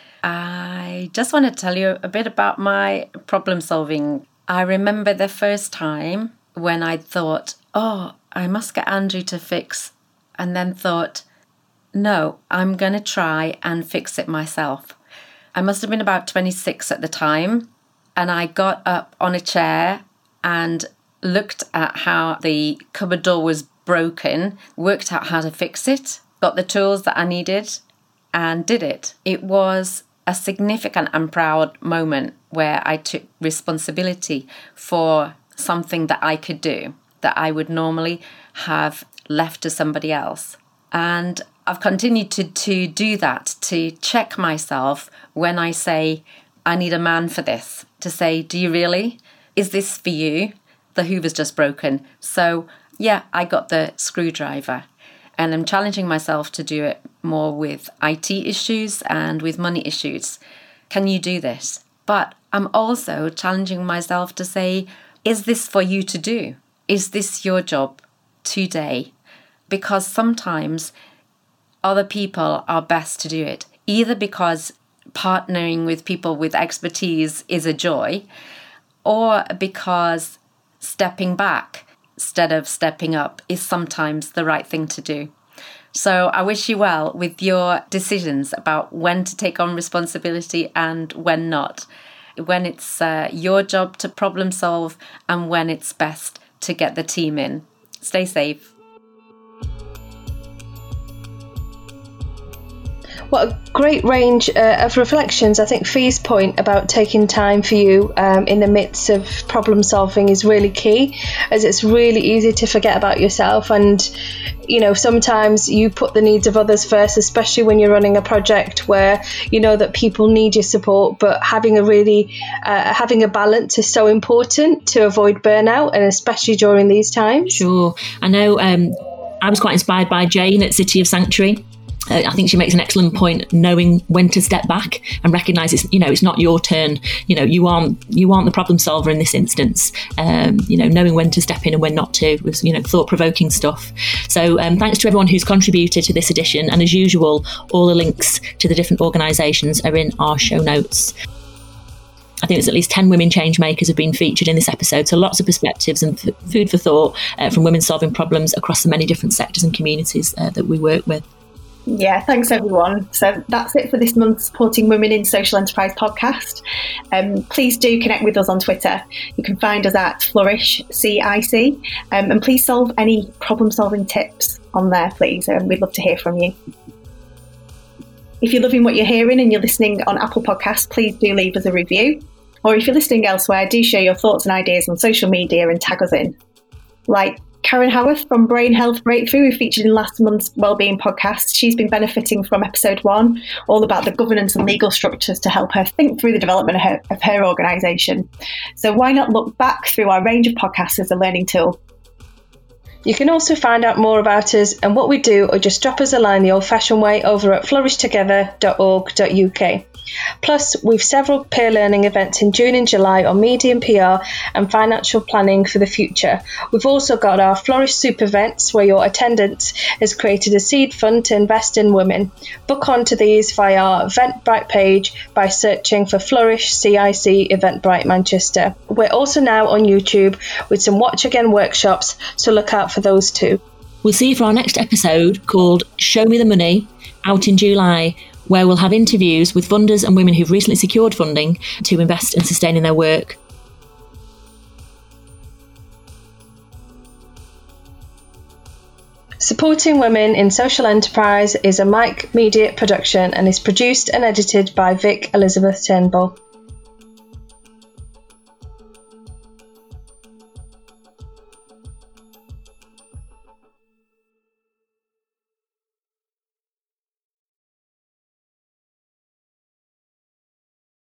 I just want to tell you a bit about my problem solving. I remember the first time when I thought, I must get Andrew to fix, and then thought, no, I'm going to try and fix it myself. I must have been about 26 at the time, and I got up on a chair and looked at how the cupboard door was broken, worked out how to fix it, got the tools that I needed, and did it. It was a significant and proud moment where I took responsibility for something that I could do, that I would normally have left to somebody else. And I've continued to do that, to check myself when I say, I need a man for this, to say, do you really? Is this for you? The Hoover's just broken. So yeah, I got the screwdriver. And I'm challenging myself to do it more with IT issues and with money issues. Can you do this? But I'm also challenging myself to say, is this for you to do? Is this your job today? Because sometimes other people are best to do it, either because partnering with people with expertise is a joy, or because stepping back instead of stepping up is sometimes the right thing to do. So I wish you well with your decisions about when to take on responsibility and when not, when it's your job to problem solve and when it's best to get the team in. Stay safe. What a great range of reflections. I think Fee's point about taking time for you in the midst of problem solving is really key, as it's really easy to forget about yourself. And, you know, sometimes you put the needs of others first, especially when you're running a project where you know that people need your support, but having a balance is so important to avoid burnout, and especially during these times. Sure. I know I was quite inspired by Jane at City of Sanctuary. I think she makes an excellent point, knowing when to step back and recognise it's not your turn. You know, you aren't the problem solver in this instance. Knowing when to step in and when not to was, thought-provoking stuff. So thanks to everyone who's contributed to this edition. And as usual, all the links to the different organisations are in our show notes. I think there's at least 10 women change makers have been featured in this episode, so lots of perspectives and food for thought from women solving problems across the many different sectors and communities that we work with. Yeah, thanks everyone. So that's it for this month's Supporting Women in Social Enterprise podcast. Please do connect with us on Twitter. You can find us at Flourish CIC, and please solve any problem solving tips on there, please. We'd love to hear from you. If you're loving what you're hearing and you're listening on Apple Podcasts, please do leave us a review. Or if you're listening elsewhere, do share your thoughts and ideas on social media and tag us in. Like Karen Howarth from Brain Health Breakthrough, who featured in last month's Wellbeing podcast. She's been benefiting from episode 1, all about the governance and legal structures to help her think through the development of her organisation. So why not look back through our range of podcasts as a learning tool? You can also find out more about us and what we do, or just drop us a line the old-fashioned way over at flourishtogether.org.uk. Plus, we've several peer learning events in June and July on media and PR and financial planning for the future. We've also got our Flourish Super events, where your attendance has created a seed fund to invest in women. Book onto these via our Eventbrite page by searching for Flourish CIC Eventbrite Manchester. We're also now on YouTube with some Watch Again workshops, so look out for those too. We'll see you for our next episode called Show Me the Money, out in July, where we'll have interviews with funders and women who've recently secured funding to invest in sustaining their work. Supporting Women in Social Enterprise is a Mike Media production and is produced and edited by Vic Elizabeth Turnbull.